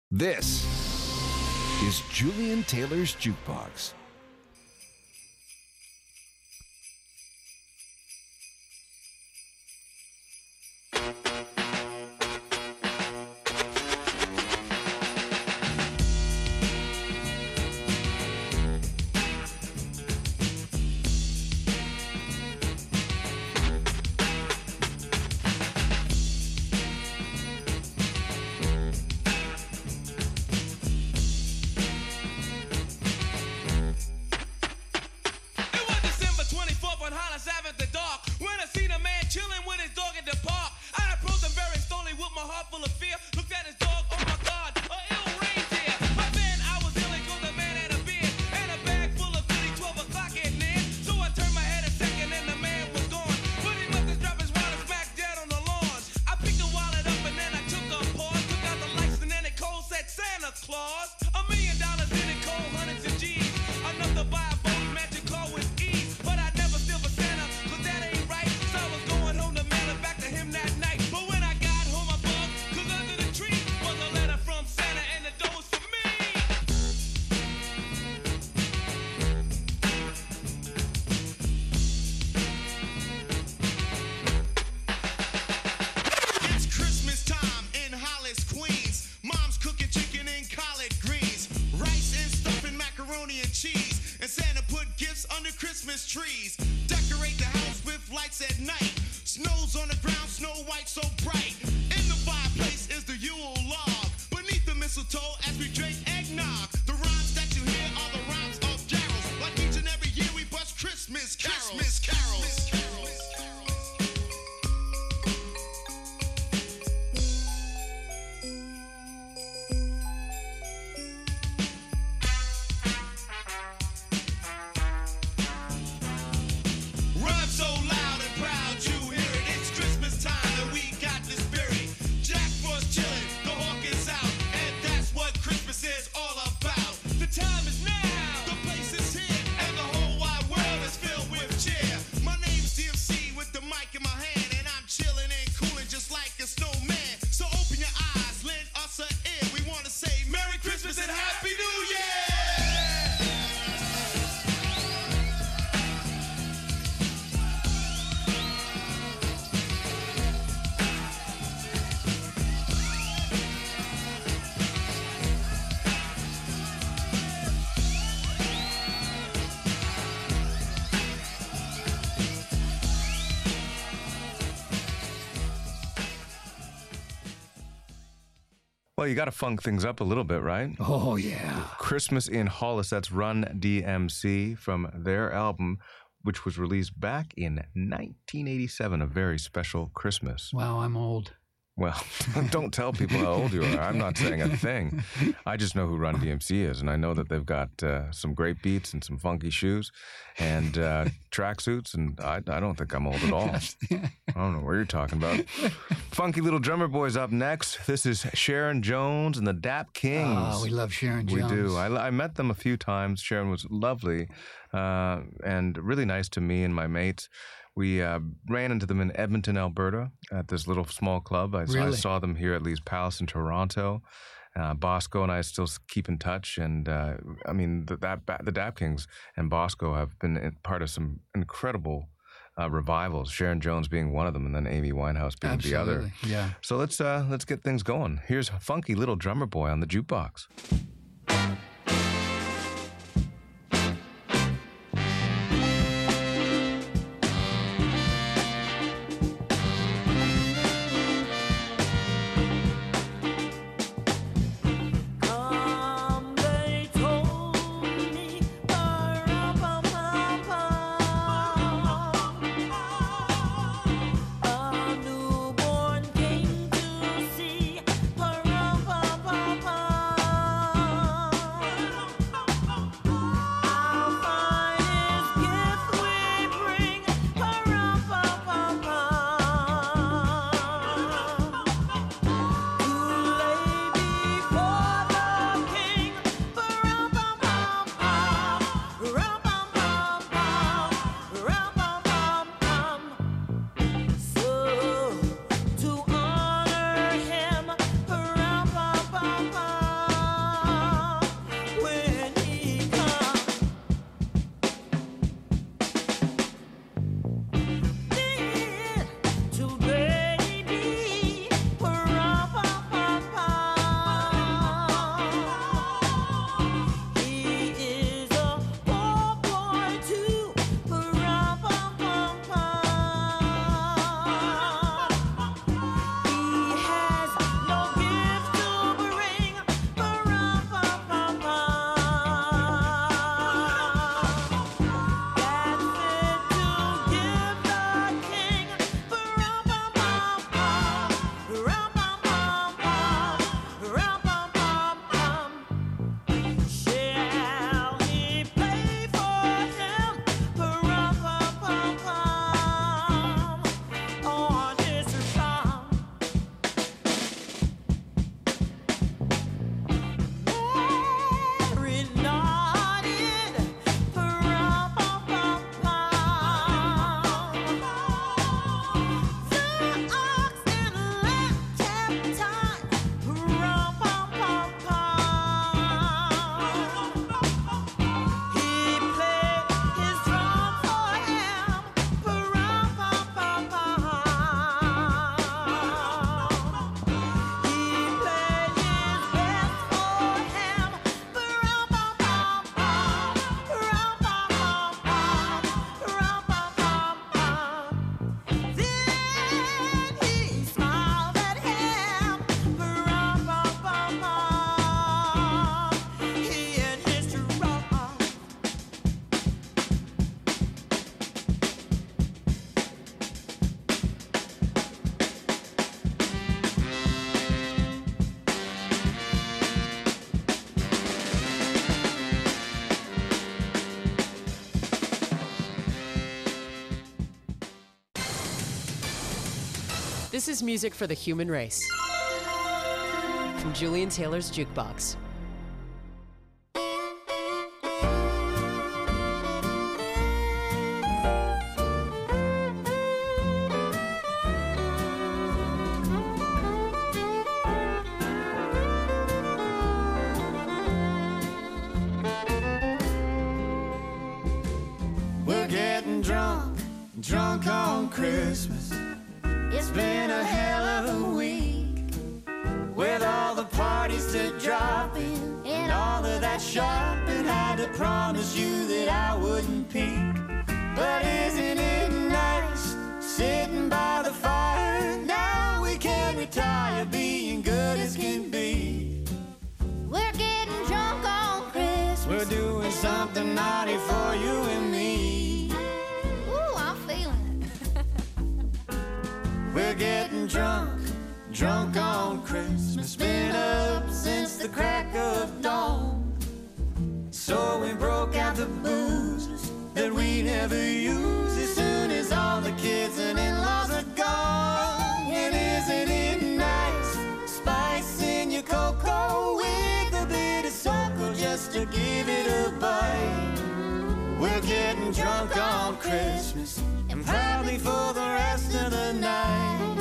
This is Julian Taylor's Jukebox. Well, you got to funk things up a little bit, right? Oh, yeah. Christmas in Hollis, that's Run DMC from their album, which was released back in 1987, A Very Special Christmas. Wow, I'm old. Well, don't tell people how old you are. I'm not saying a thing. I just know who Run DMC is, and I know that they've got some great beats and some funky shoes and tracksuits, and I don't think I'm old at all. I don't know what you're talking about. Funky Little Drummer Boy's up next. This is Sharon Jones and the Dap Kings. Oh, we love Sharon Jones. We do. I met them a few times. Sharon was lovely and really nice to me and my mates. We ran into them in Edmonton, Alberta, at this little small club. I saw them here at Lee's Palace in Toronto. Bosco and I still keep in touch, and I mean the Dap Kings and Bosco have been part of some incredible revivals. Sharon Jones being one of them, and then Amy Winehouse being the other. Yeah. So let's get things going. Here's Funky Little Drummer Boy on the jukebox. Newborn came to see, pa-rum, pa-pa-pa. This is music for the human race. From Julian Taylor's Jukebox. We're getting drunk on Christmas. It's been a hell of a week, with all the parties to drop in and all of that shopping. Had to promise you that I wouldn't peek. But isn't it nice sitting by the fire? Now we can retire being good as can be. We're getting drunk on Christmas. We're doing something naughty for you and me. Ooh, I'm feeling it. We're getting drunk on Christmas. Been up since the crack of dawn. So we broke out the booze that we never use as soon as all the kids and in-laws are gone. And isn't it nice, spice in your cocoa with a bit of Soco just to give it a bite. We're getting drunk on Christmas, and probably for the rest of the night.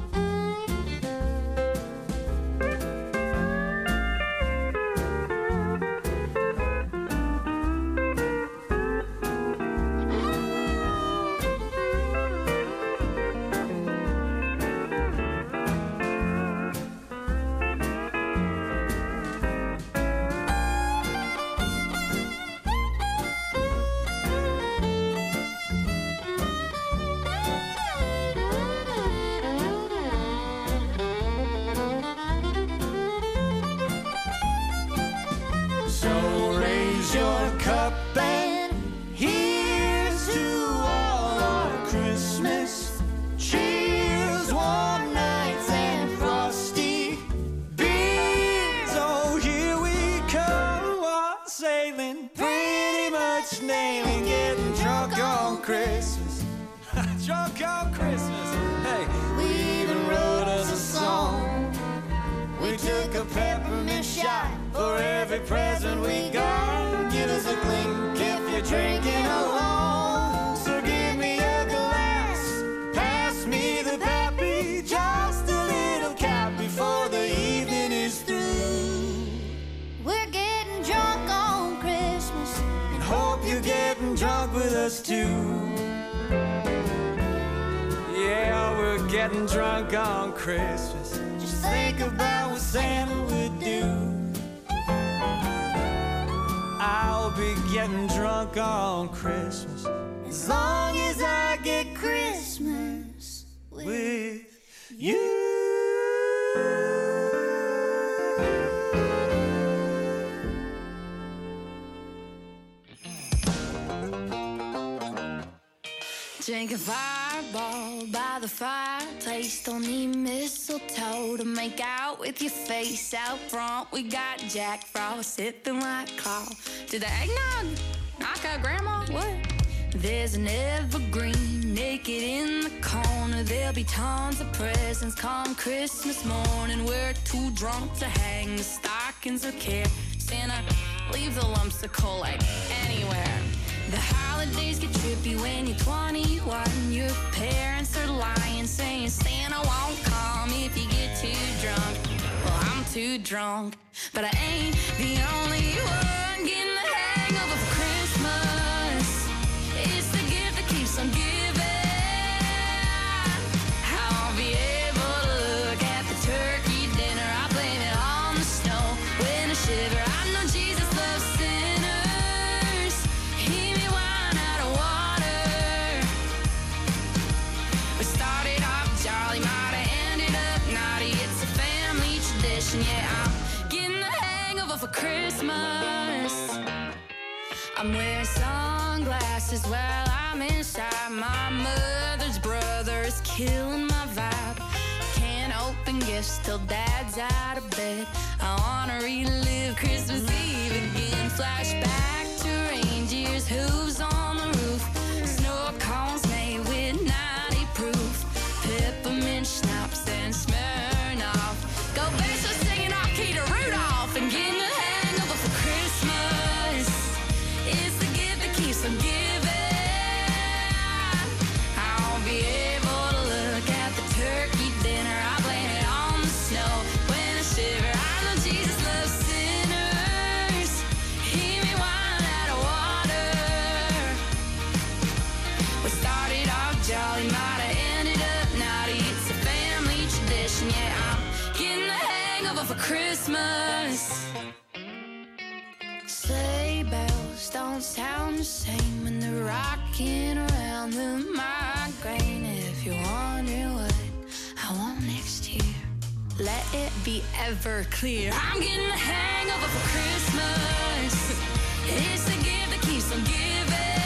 Christmas, drunk on Christmas. Hey, we even wrote us a song. We took a peppermint shot for every present we got. Give us a clink if you're drinking alone. So give me a glass, pass me the pappy, just a little cap before the evening is through. We're getting drunk on Christmas, and hope you're getting drunk with us too. Yeah, we're getting drunk on Christmas. Just think about what Santa would do. I'll be getting drunk on Christmas as long as I get Christmas with you. Drink a fireball by the fireplace. Don't need mistletoe to make out with your face. Out front we got Jack Frost sipping like Carl. To the eggnog, knock out grandma, what? There's an evergreen naked in the corner. There'll be tons of presents come Christmas morning. We're too drunk to hang the stockings or care. Santa, leave the lumps of coal like anywhere. The holidays get trippy when you're 21. Your parents are lying, saying Santa won't come if you get too drunk. Well, I'm too drunk, but I ain't the only one getting the hangover for Christmas. It's the gift that keeps on giving. I'll be able to look at the turkey dinner. I blame it on the snow when I shiver. I know Jesus loves sinners. He may wine out of water. We started off jolly, might have ended up naughty. It's a family tradition, yeah. I'm getting the hangover for Christmas. I'm wearing sunglasses while I'm inside. My mother's brother is killing my vibe. Can't open gifts till dad's out of bed. I wanna relive Christmas Eve again. Flashback to reindeers, hooves on the roof, snow cones made with 90 proof, peppermint schnapps don't sound the same when they're rocking around the migraine. If you're wondering what I want next year, let it be ever clear. I'm getting a hangover for Christmas. It's the gift that keeps on giving.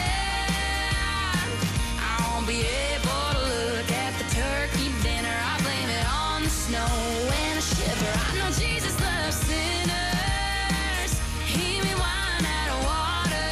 I won't be able to look at the turkey dinner. I blame it on the snow and a shiver. I know Jesus loves sinners. He me wine out of water.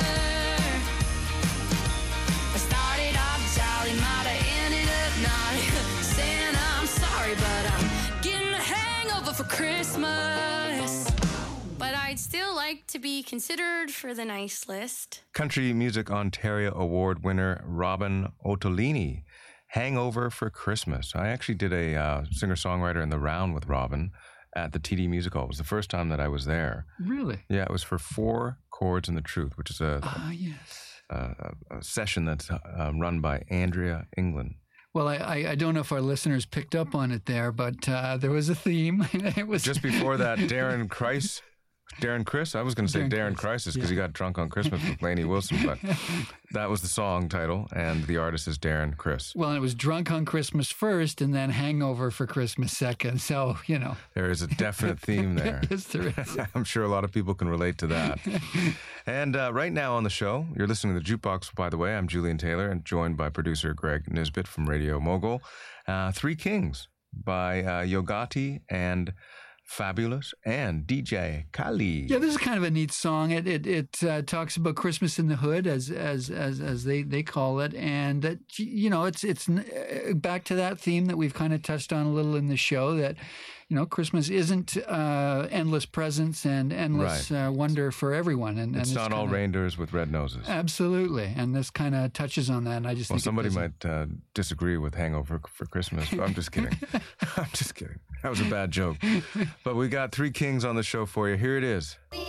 I started off jolly, might have ended up naughty. Saying I'm sorry, but I'm getting a hangover for Christmas. But I'd still like to be considered for the nice list. Country Music Ontario Award winner Robin Ottolini, Hangover for Christmas. I actually did a singer-songwriter in the round with Robin at the TD Music Hall. It was the first time that I was there. Really? Yeah, it was for 4 Chords and the Truth, which is a session that's run by Andrea England. Well, I don't know if our listeners picked up on it there, but there was a theme. It was just before that. Darren Criss. I was going to say Darren Criss because he got drunk on Christmas with Lainey Wilson, but that was the song title, and the artist is Darren Criss. Well, it was Drunk on Christmas first, and then Hangover for Christmas second. So there is a definite theme there. Yes, there is. I'm sure a lot of people can relate to that. And right now on the show, you're listening to the Jukebox. By the way, I'm Julian Taylor, and joined by producer Greg Nisbet from Radio Mogul. 3 Kings by Yogati and Fabulous and DJ Khalid. Yeah, this is kind of a neat song. It talks about Christmas in the hood, as they call it, and that it's back to that theme that we've kind of touched on a little in the show, that Christmas isn't endless presents and endless wonder for everyone. And it's not all reindeers with red noses. Absolutely, and this kind of touches on that. And I just think somebody might disagree with Hangover for Christmas. But I'm just kidding. I'm just kidding. That was a bad joke. But we got 3 Kings on the show for you. Here it is. 3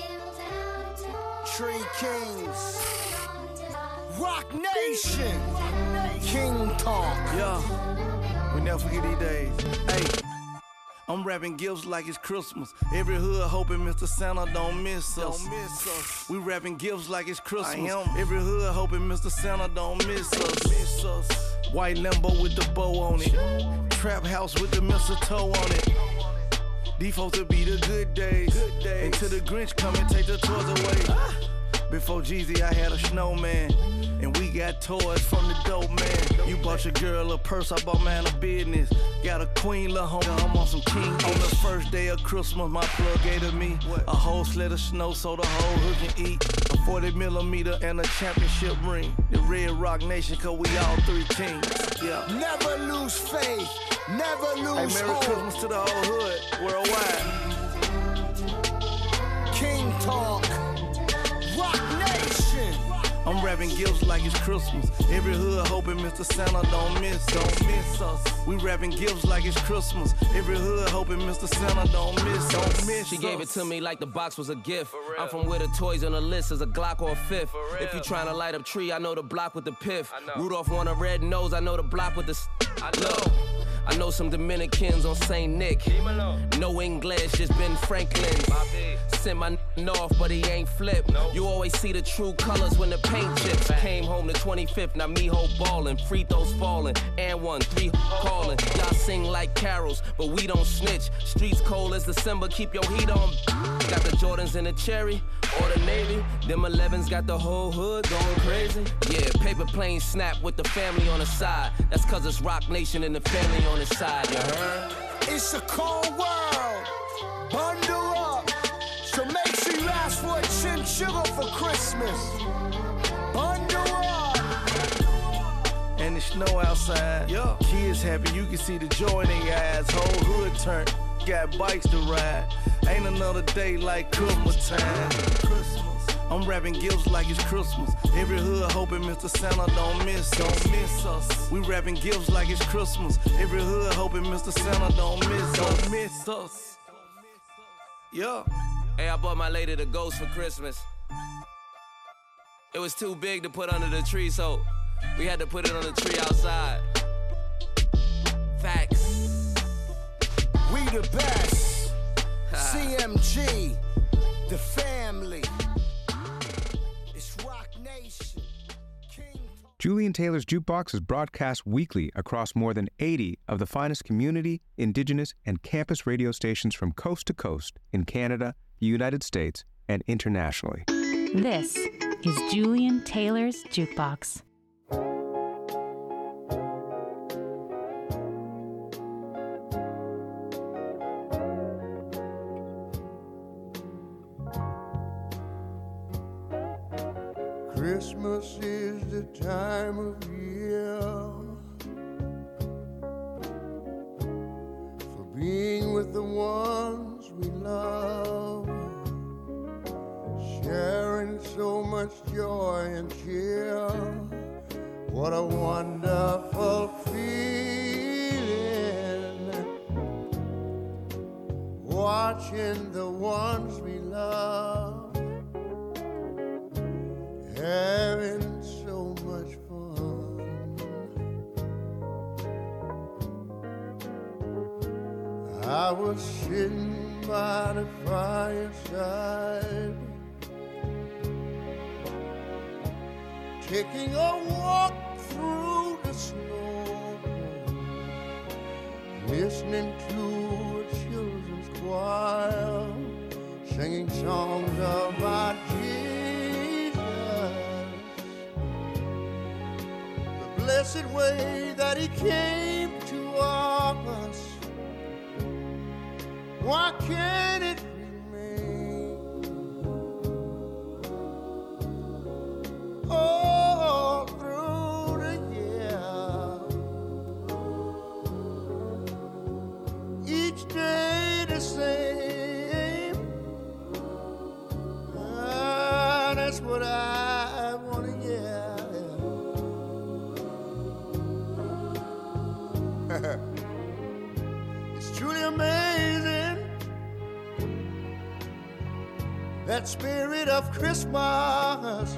Kings. Rock Nation. King Talk. Yeah. We never forget these days. Hey. I'm wrapping gifts like it's Christmas. Every hood hoping Mr. Santa don't miss us. We wrapping gifts like it's Christmas. Every hood hoping Mr. Santa don't miss us. White Lambo with the bow on it. Trap house with the mistletoe on it. These folks will be the good days. Until the Grinch come and take the toys away. Before Jeezy, I had a snowman. And we got toys from the dope man. You bought your girl a purse, I bought mine a business. Got a queen, lil' homie, I'm on some king. On the first day of Christmas, my plug gave to me a whole sled of snow so the whole hood can eat. A 40mm and a championship ring. The Red Rock Nation, cause we all 3 kings. Yeah. Never lose faith, never lose Merry hope. Christmas to the whole hood, worldwide. King Talk, Rock Nation. I'm wrapping gifts like it's Christmas. Every hood hoping Mr. Santa don't miss us. We wrapping gifts like it's Christmas. Every hood hoping Mr. Santa don't miss us. She gave it to me like the box was a gift. I'm from where the toys on the list is a Glock or a fifth. If you trying to light up tree, I know the block with the piff. Rudolph want a red nose, I know the block with the Look, I know some Dominicans on St. Nick. No English, just Ben Franklin. Sent my north, but he ain't flipped. You always see the true colors when the paint chips. Came home the 25th, now me ho ballin'. Free throws falling, and 1-3 calling. Y'all sing like carols, but we don't snitch. Streets cold as December, keep your heat on. Got the Jordans in the cherry, or the Navy. Them 11s got the whole hood going crazy. Yeah, paper plane snap with the family on the side. That's cause it's Rock Nation and the family on the side, you heard? It's a cold world. Bundle up. So make sure you ask for a chinchilla for Christmas. Bundle up. And it's snow outside. Yeah. Kids happy, you can see the joy in their eyes. Whole hood turned, got bikes to ride. Ain't another day like Christmas time. I'm wrapping gifts like it's Christmas. Every hood hoping Mr. Santa don't miss us. We wrapping gifts like it's Christmas. Every hood hoping Mr. Santa don't miss us. Yeah. Hey, I bought my lady the ghost for Christmas. It was too big to put under the tree, so we had to put it on the tree outside. Facts. We the best. CMG, the family. It's Rock Nation. Julian Taylor's Jukebox is broadcast weekly across more than 80 of the finest community, indigenous, and campus radio stations from coast to coast in Canada, the United States, and internationally. This is Julian Taylor's Jukebox. Christmas is the time of year for being with the ones we love, sharing so much joy and cheer. What a wonderful feeling, watching the ones we love having so much fun. I was sitting by the fireside, taking a walk through the snow, listening to a children's choir, singing songs about Jesus. Blessed way that he came to us. Why can't it remain all through the year? Each day the same. That's what I want to hear. It's truly amazing, that spirit of Christmas.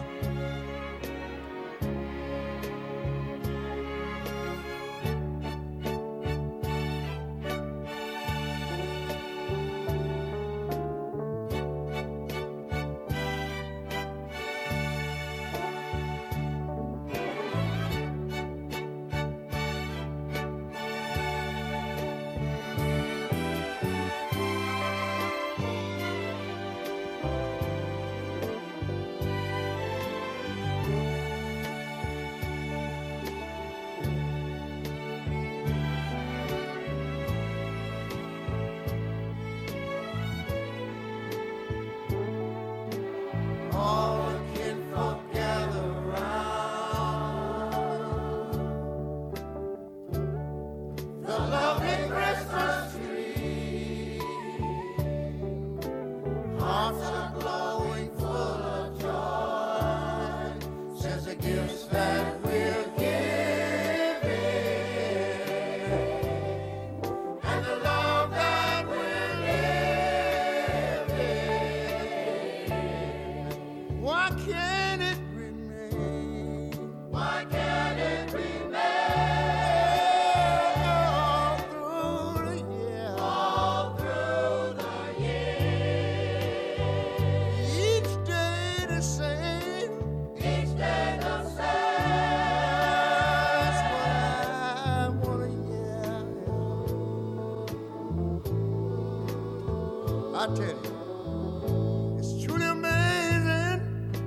I tell you, it's truly amazing,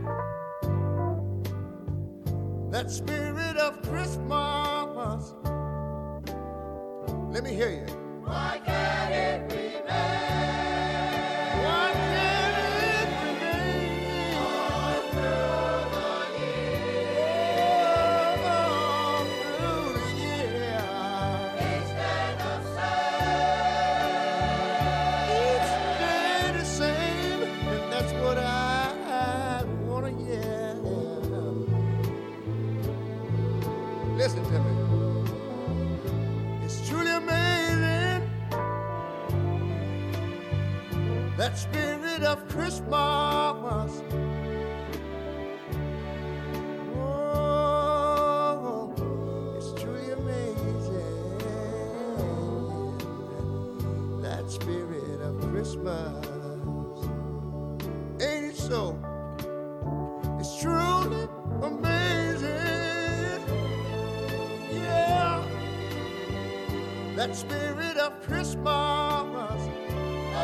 that spirit of Christmas. Let me hear you. Why can't it remain? Why can't it remain all through the year? All through the year. Instead of each day the same, and that's what I want to hear. Listen to me. It's truly amazing, that spirit of Christmas. Oh, it's truly amazing, that spirit of Christmas. Ain't it so? It's truly amazing. that spirit of Christmas. Oh,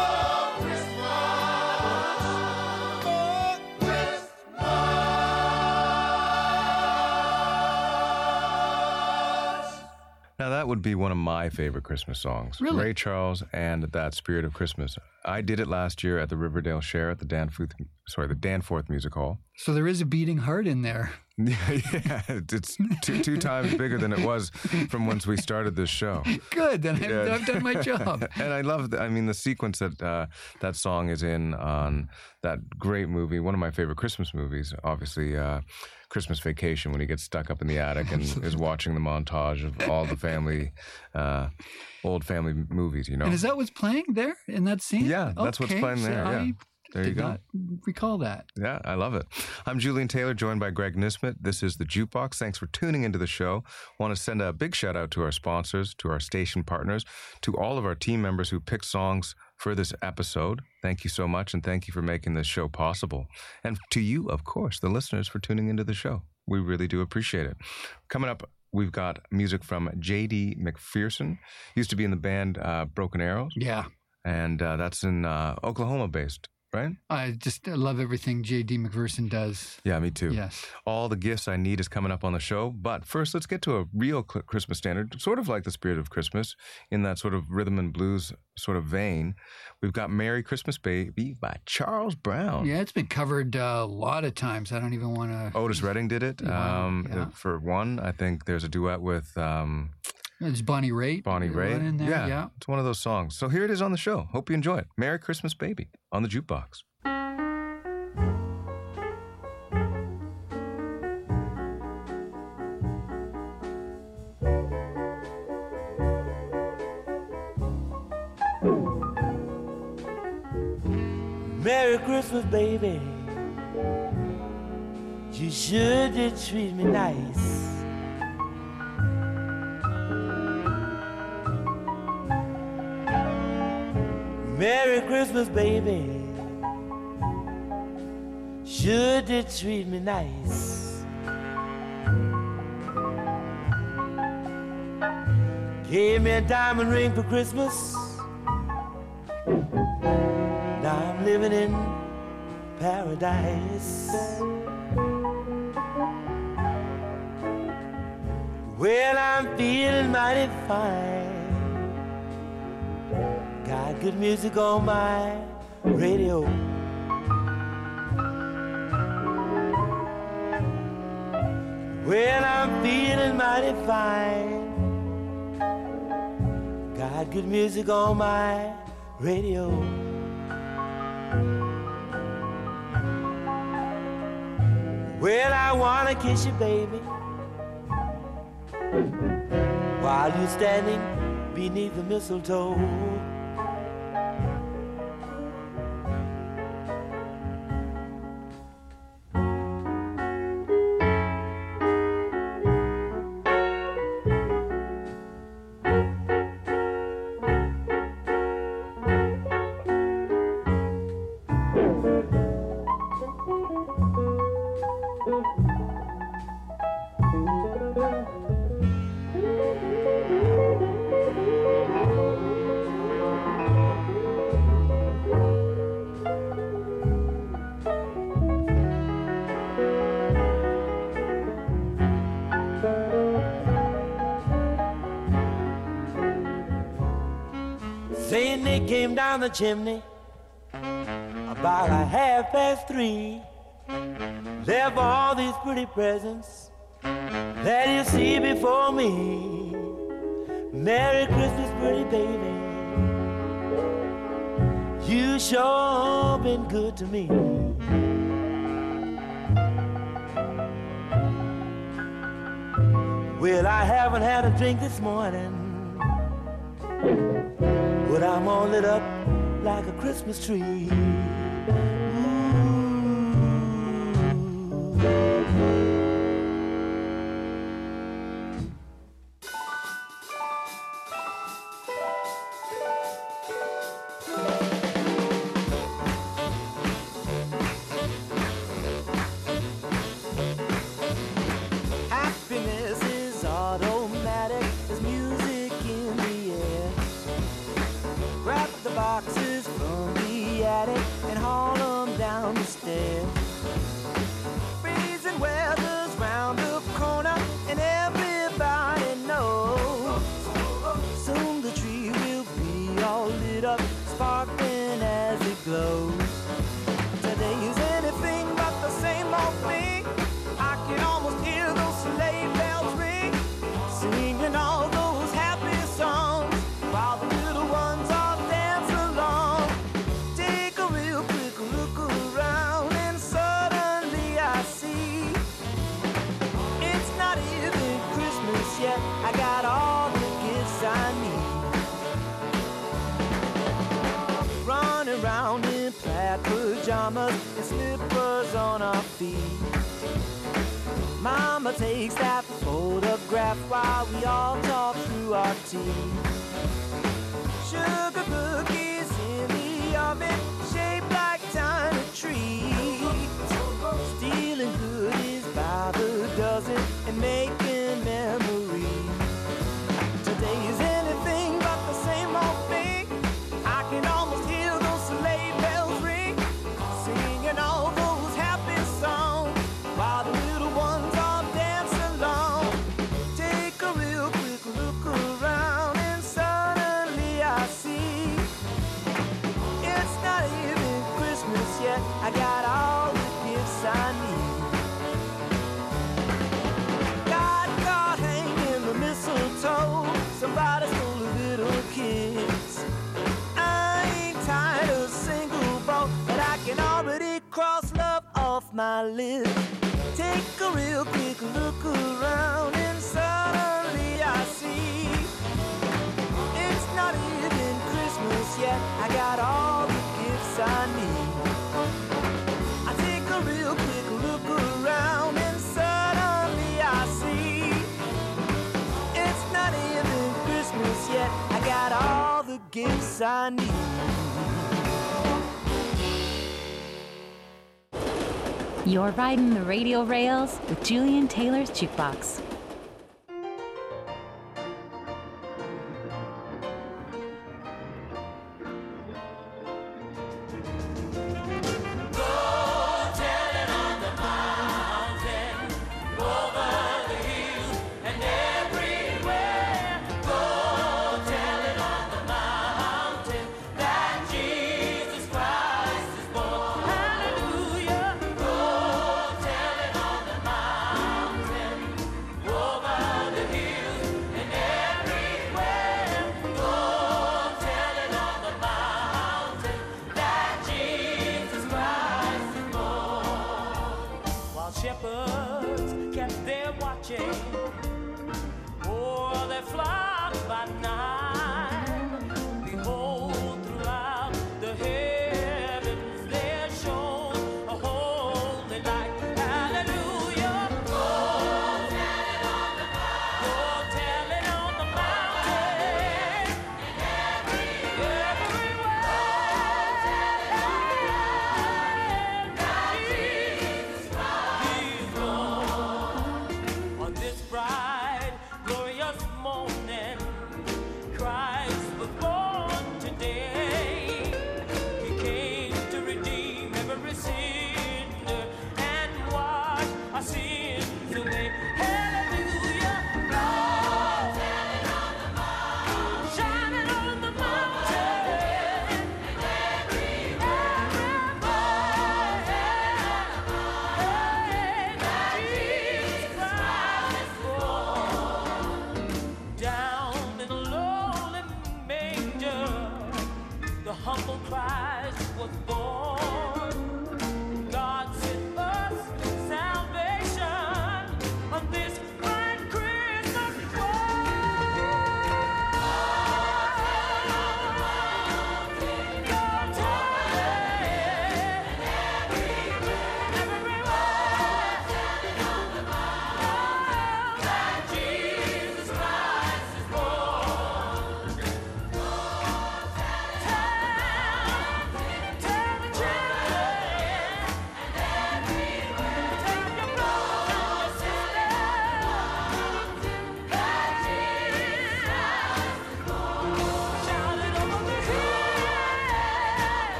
Now, that would be one of my favorite Christmas songs. Really? Ray Charles and That Spirit of Christmas. I did it last year at the Riverdale Share at the Danforth Music Hall. So there is a beating heart in there. Yeah, it's two times bigger than it was from once we started this show. Good, then I've done my job. And I love, the sequence that that song is in on that great movie, one of my favorite Christmas movies, obviously, Christmas Vacation, when he gets stuck up in the attic and is watching the montage of all the family, old family movies, you know. And is that what's playing there in that scene? Yeah, that's what's playing there, yeah. There you did go. Not recall that. Yeah, I love it. I'm Julian Taylor, joined by Greg Nismet. This is The Jukebox. Thanks for tuning into the show. Want to send a big shout out to our sponsors, to our station partners, to all of our team members who picked songs for this episode. Thank you so much, and thank you for making this show possible. And to you, of course, the listeners, for tuning into the show. We really do appreciate it. Coming up, we've got music from J.D. McPherson. Used to be in the band Broken Arrows. Yeah. And that's in Oklahoma-based. Right? I just love everything J.D. McPherson does. Yeah, me too. Yes. All the Gifts I Need is coming up on the show. But first, let's get to a real Christmas standard, sort of like The Spirit of Christmas, in that sort of rhythm and blues sort of vein. We've got Merry Christmas Baby by Charles Brown. Yeah, it's been covered a lot of times. I don't even want to... Otis Redding did it. Yeah. For one, I think there's a duet with... It's Bonnie Raitt. Bonnie Raitt. In there. Yeah. It's one of those songs. So here it is on the show. Hope you enjoy it. Merry Christmas Baby on the Jukebox. Merry Christmas, baby. You sure did treat me nice. Merry Christmas, baby. Sure did treat me nice. Gave me a diamond ring for Christmas. Now I'm living in paradise. Well, I'm feeling mighty fine. Got good music on my radio. Well, I'm feeling mighty fine. Got good music on my radio. Well, I wanna kiss you, baby, while you're standing beneath the mistletoe. Saint Nick came down the chimney about 3:30. Left all these pretty presents that you see before me. Merry Christmas, pretty baby. You sure been good to me. Well, I haven't had a drink this morning, but I'm all lit up like a Christmas tree. Happiness is automatic. There's music in down the stairs. Freezing weather's round the corner, and everybody knows soon the tree will be all lit up, sparkling as it glows. Today is anything but the same old thing. I can almost hear those sleigh bells ring, singing all those happy songs while the little ones all dance along. Take a real quick look around, and suddenly I see it's not even Christmas yet. I got all the gifts I need. Running around in plaid pajamas and slippers on our feet. Mama takes that photograph while we all talk through our tea. Sugar cookies in the oven, shaped like tiny trees. Stealing goodies by the dozen and making memories. Today is anything but the same old thing. I can almost hear those sleigh bells ring, singing all those happy songs while the little ones all dance along. Take a real quick look around, and suddenly I see it's not even Christmas yet. I got all the gifts I need. Got God hanging the mistletoe, somebody stole a little kiss. I ain't tired of single boat, but I can already cross love off my list. Take a real quick look around, and suddenly I see it's not even Christmas yet. I got all the gifts I need. I take a real quick look around, and suddenly I see it's not even Christmas yet. I got all the gifts I need. You're riding the radio rails with Julian Taylor's Jukebox.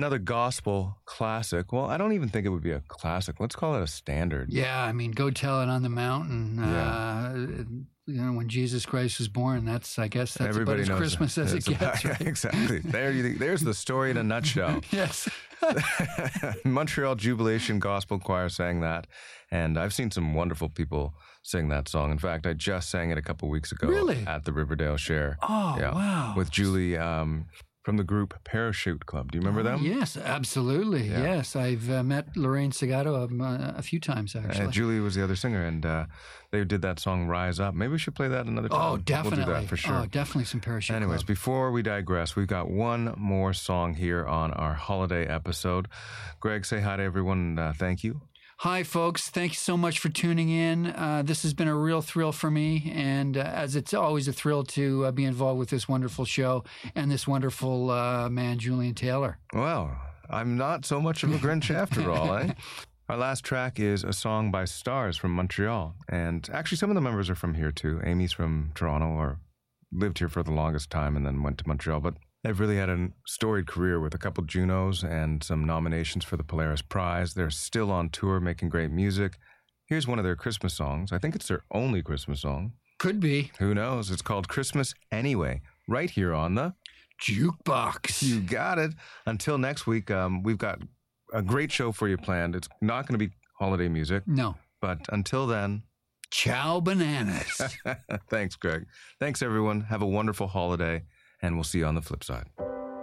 another gospel classic. Well, I don't even think it would be a classic. Let's call it a standard. Yeah, I mean, Go Tell It on the Mountain. When Jesus Christ was born, I guess that's Everybody about as Christmas as it gets. Right? Exactly. There's the story in a nutshell. Yes. Montreal Jubilation Gospel Choir sang that, and I've seen some wonderful people sing that song. In fact, I just sang it a couple weeks ago at the Riverdale Share. Oh, wow. With Julie from the group Parachute Club. Do you remember them? Yes, absolutely. Yeah. Yes, I've met Lorraine Segato a few times, actually. Julie was the other singer, and they did that song Rise Up. Maybe we should play that another time. Oh, definitely. We'll do that for sure. Oh, definitely some Parachute Anyways, Club. before we digress, we've got one more song here on our holiday episode. Greg, say hi to everyone and thank you. Hi, folks. Thank you so much for tuning in. This has been a real thrill for me, and as it's always a thrill to be involved with this wonderful show and this wonderful man, Julian Taylor. Well, I'm not so much of a Grinch after all, eh? Our last track is a song by Stars from Montreal, and actually some of the members are from here too. Amy's from Toronto, or lived here for the longest time and then went to Montreal, but they've really had a storied career with a couple Junos and some nominations for the Polaris Prize. They're still on tour making great music. Here's one of their Christmas songs. I think it's their only Christmas song. Could be. Who knows? It's called Christmas Anyway, right here on the Jukebox. You got it. Until next week, we've got a great show for you planned. It's not going to be holiday music. No. But until then, ciao bananas. Thanks, Greg. Thanks, everyone. Have a wonderful holiday. And we'll see you on the flip side.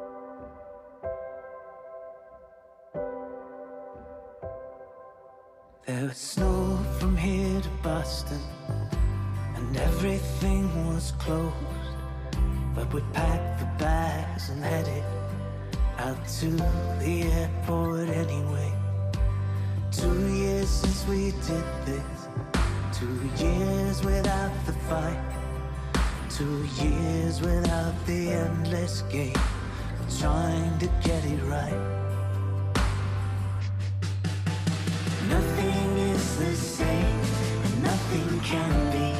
There was snow from here to Boston, and everything was closed. But we packed the bags and headed out to the airport anyway. 2 years since we did this, 2 years without the fight. 2 years without the endless game, trying to get it right. Nothing is the same, and nothing can be.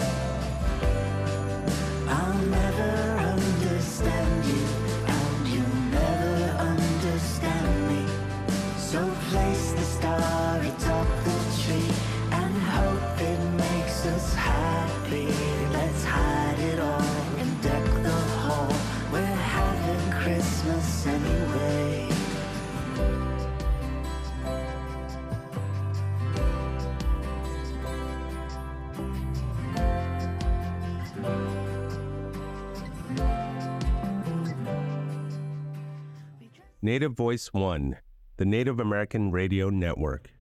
I'll never understand you, and you'll never understand me. So place the star atop the tree, and hope it makes us happy. Let's hide it all and deck the hall. We're having Christmas anyway. Native Voice One, the Native American Radio Network.